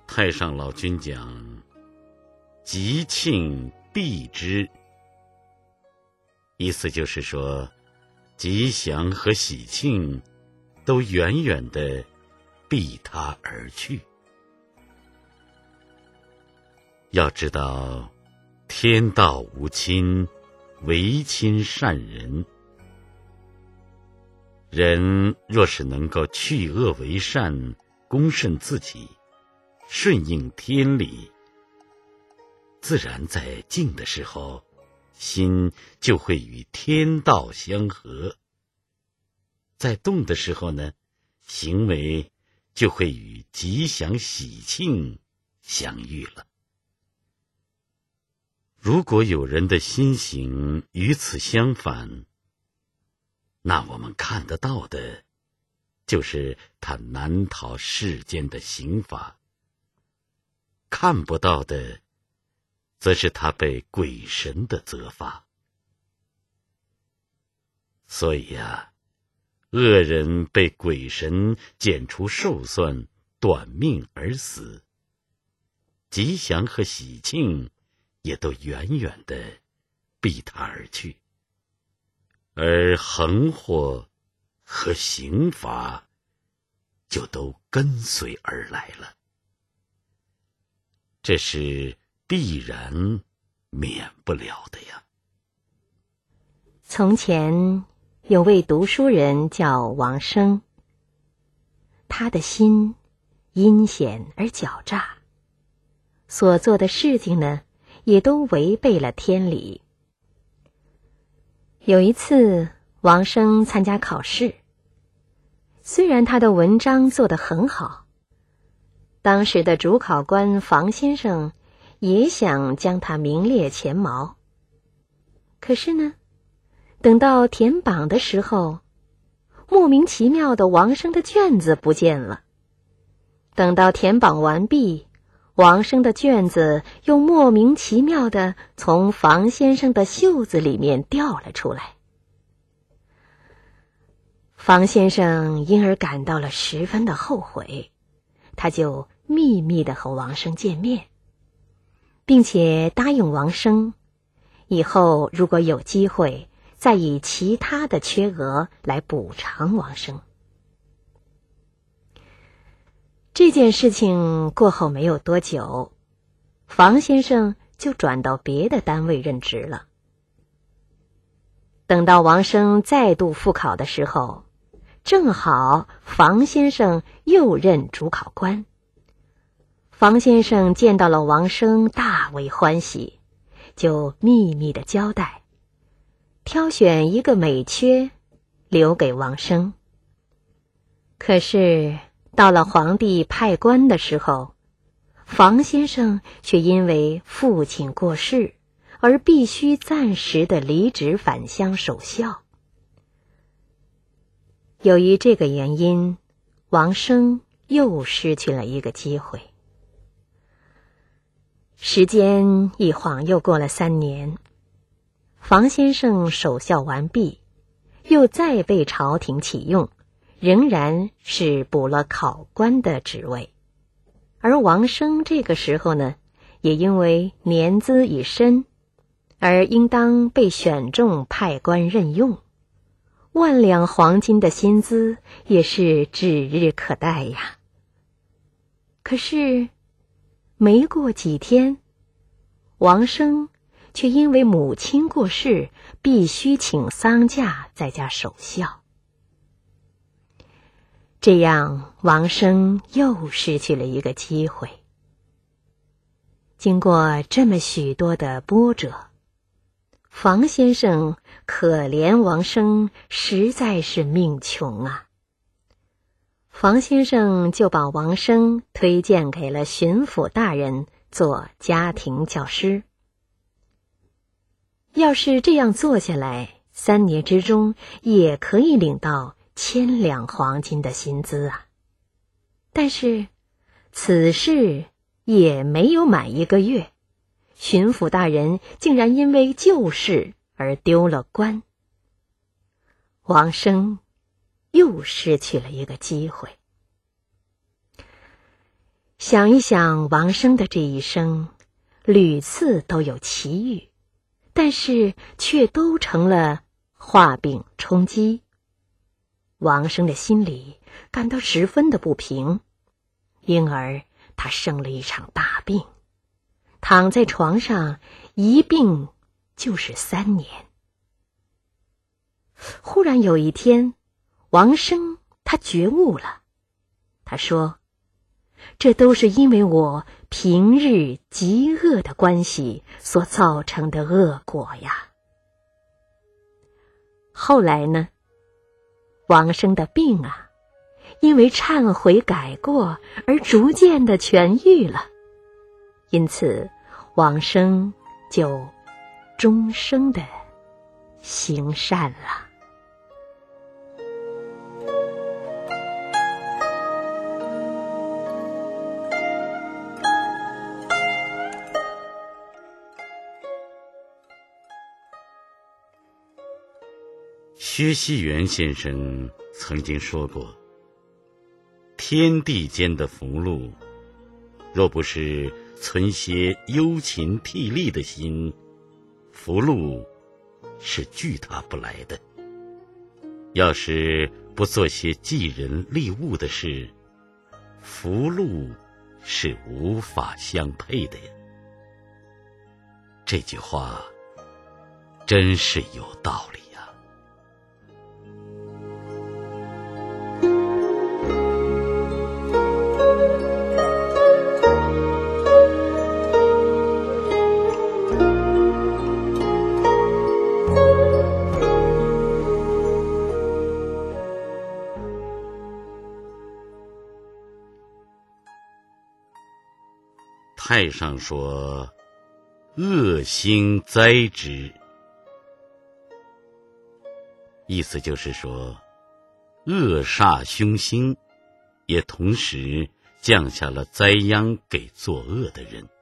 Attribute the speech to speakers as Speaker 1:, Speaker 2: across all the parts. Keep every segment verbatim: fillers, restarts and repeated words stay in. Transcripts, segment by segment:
Speaker 1: 太上老君讲吉庆避之，意思就是说吉祥和喜庆都远远地避他而去。要知道天道无亲，唯亲善人。人若是能够去恶为善，恭慎自己，顺应天理，自然在静的时候，心就会与天道相合；在动的时候呢，行为就会与吉祥喜庆相遇了。如果有人的心行与此相反，那我们看得到的就是他难逃世间的刑罚，看不到的则是他被鬼神的责罚。所以啊，恶人被鬼神剪除寿算，短命而死，吉祥和喜庆也都远远地避他而去，而横祸和刑罚就都跟随而来了，这是必然免不了的呀。
Speaker 2: 从前有位读书人叫王生，他的心阴险而狡诈，所做的事情呢，也都违背了天理。有一次，王生参加考试，虽然他的文章做得很好，当时的主考官房先生也想将他名列前茅。可是呢，等到填榜的时候，莫名其妙的王生的卷子不见了。等到填榜完毕，王生的卷子又莫名其妙地从房先生的袖子里面掉了出来。房先生因而感到了十分的后悔，他就秘密地和王生见面，并且答应王生，以后如果有机会，再以其他的缺额来补偿王生。这件事情过后没有多久，房先生就转到别的单位任职了。等到王生再度复考的时候，正好房先生又任主考官。房先生见到了王生，大为欢喜，就秘密地交代，挑选一个美缺留给王生。可是到了皇帝派官的时候，房先生却因为父亲过世而必须暂时的离职返乡守孝。由于这个原因，王生又失去了一个机会。时间一晃又过了三年，房先生守孝完毕，又再被朝廷启用，仍然是补了考官的职位。而王生这个时候呢，也因为年资已深，而应当被选中派官任用，万两黄金的薪资也是指日可待呀。可是没过几天，王生却因为母亲过世，必须请丧假在家守孝。这样王生又失去了一个机会。经过这么许多的波折，房先生可怜王生实在是命穷啊。房先生就把王生推荐给了巡抚大人做家庭教师。要是这样做下来，三年之中也可以领到千两黄金的薪资啊。但是此事也没有满一个月，巡抚大人竟然因为旧事而丢了官，王生又失去了一个机会。 想一想王生的这一生，屡次都有奇遇，但是却都成了画饼充饥。王生的心里感到十分的不平，因而他生了一场大病，躺在床上一病就是三年。忽然有一天，王生他觉悟了，他说，这都是因为我平日极恶的关系所造成的恶果呀。后来呢，王生的病啊，因为忏悔改过而逐渐的痊愈了，因此王生就终生的行善了。
Speaker 1: 薛西元先生曾经说过，天地间的福禄，若不是存些忧勤惕厉的心，福禄是拒他不来的。要是不做些济人利物的事，福禄是无法相配的呀。这句话真是有道理。太上说，恶星灾之，意思就是说，恶煞凶星也同时降下了灾殃给作恶的人。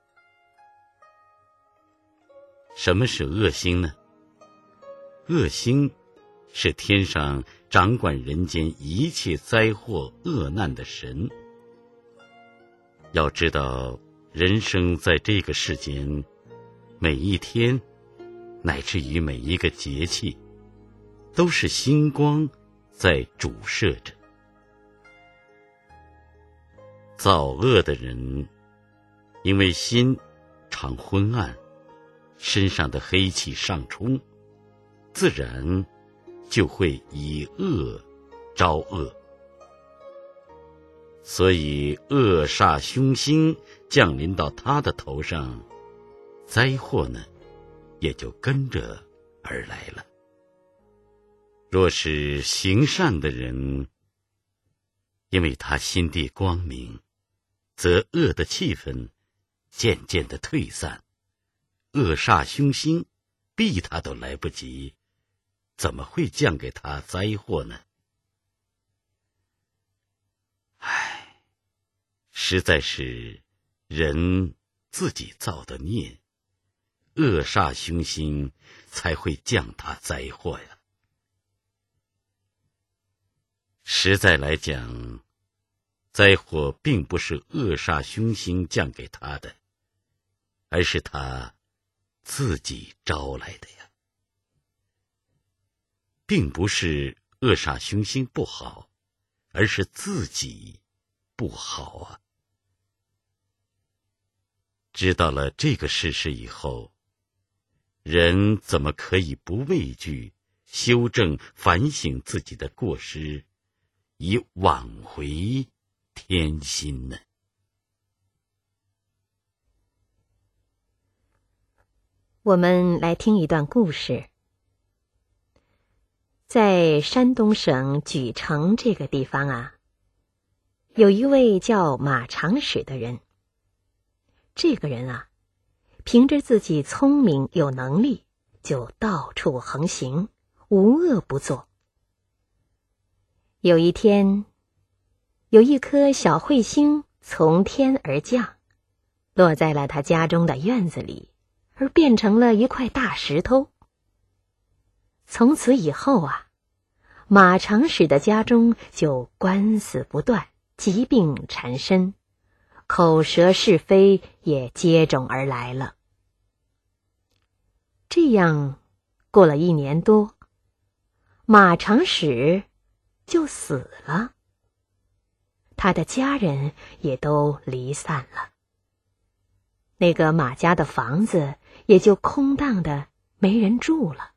Speaker 1: 什么是恶星呢？恶星是天上掌管人间一切灾祸恶难的神。要知道，人生在这个世间，每一天乃至于每一个节气，都是星光在主摄着。造恶的人，因为心常昏暗，身上的黑气上冲，自然就会以恶招恶。所以恶煞凶星降临到他的头上，灾祸呢也就跟着而来了。若是行善的人，因为他心地光明，则恶的气氛渐渐的退散，恶煞凶星避他都来不及，怎么会降给他灾祸呢？唉，实在是人自己造的孽，恶煞凶星才会降他灾祸呀。实在来讲，灾祸并不是恶煞凶星降给他的，而是他自己招来的呀。并不是恶煞凶星不好，而是自己不好啊。知道了这个事实以后，人怎么可以不畏惧，修正反省自己的过失，以挽回天心呢？
Speaker 2: 我们来听一段故事。在山东省莒城这个地方啊，有一位叫马长史的人。这个人啊，凭着自己聪明有能力，就到处横行，无恶不作。有一天，有一颗小彗星从天而降，落在了他家中的院子里，而变成了一块大石头。从此以后啊，马长史的家中就官司不断，疾病缠身， 口舌是非也接踵而来了。这样过了一年多，马长史就死了，他的家人也都离散了，那个马家的房子也就空荡的没人住了。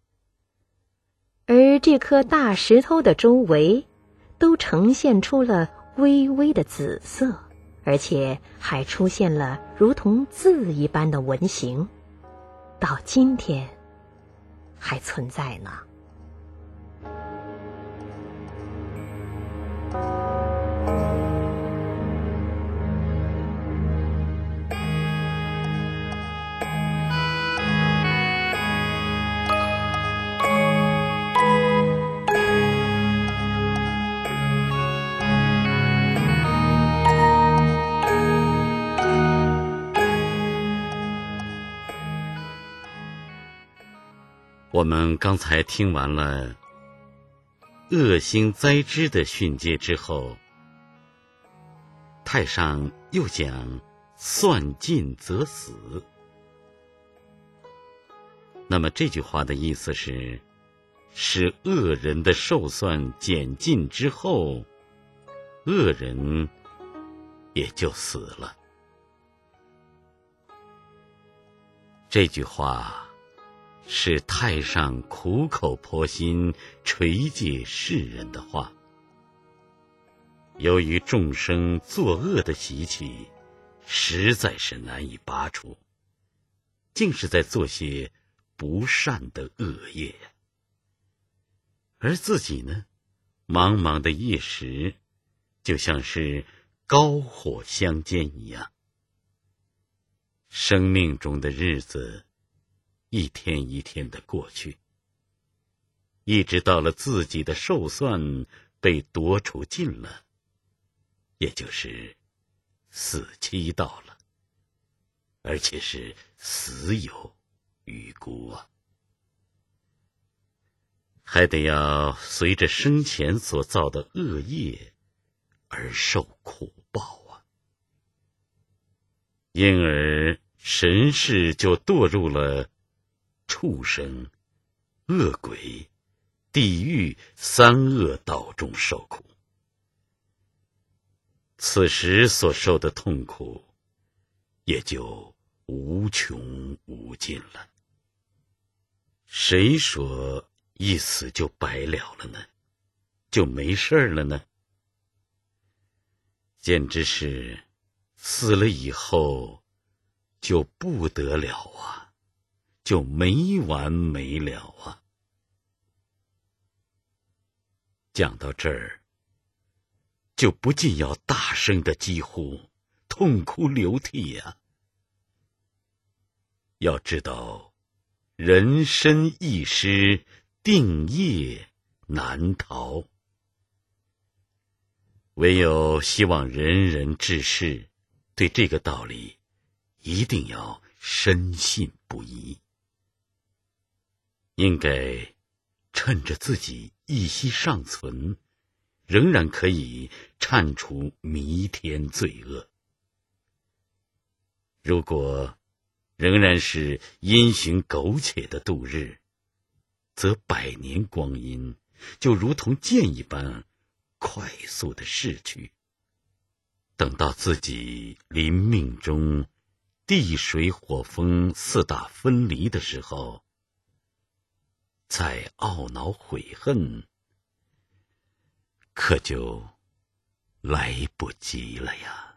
Speaker 2: 而这颗大石头的周围都呈现出了微微的紫色，而且还出现了如同字一般的纹形，到今天还存在呢。
Speaker 1: 我们刚才听完了恶星灾之的训诫之后，太上又讲算尽则死。那么这句话的意思是，使恶人的寿算减尽之后，恶人也就死了。这句话是太上苦口婆心垂戒世人的话。由于众生作恶的习气实在是难以拔除，竟是在做些不善的恶业，而自己呢，茫茫的夜时就像是高火相间一样，生命中的日子一天一天的过去，一直到了自己的寿算被夺除尽了，也就是死期到了，而且是死有余辜啊，还得要随着生前所造的恶业而受苦报啊。因而神世就堕入了畜生、恶鬼、地狱三恶道中受苦。此时所受的痛苦也就无穷无尽了。谁说一死就白了了呢？就没事了呢？简直是死了以后就不得了啊，就没完没了啊。讲到这儿，就不禁要大声的疾呼，痛哭流涕呀、啊！要知道，人身一失，定业难逃。唯有希望人人志士对这个道理一定要深信不疑，应该趁着自己一息尚存，仍然可以铲除弥天罪恶。如果仍然是因循苟且的度日，则百年光阴就如同箭一般快速的逝去。等到自己临命中地水火风四大分离的时候，再懊恼悔恨，可就来不及了呀。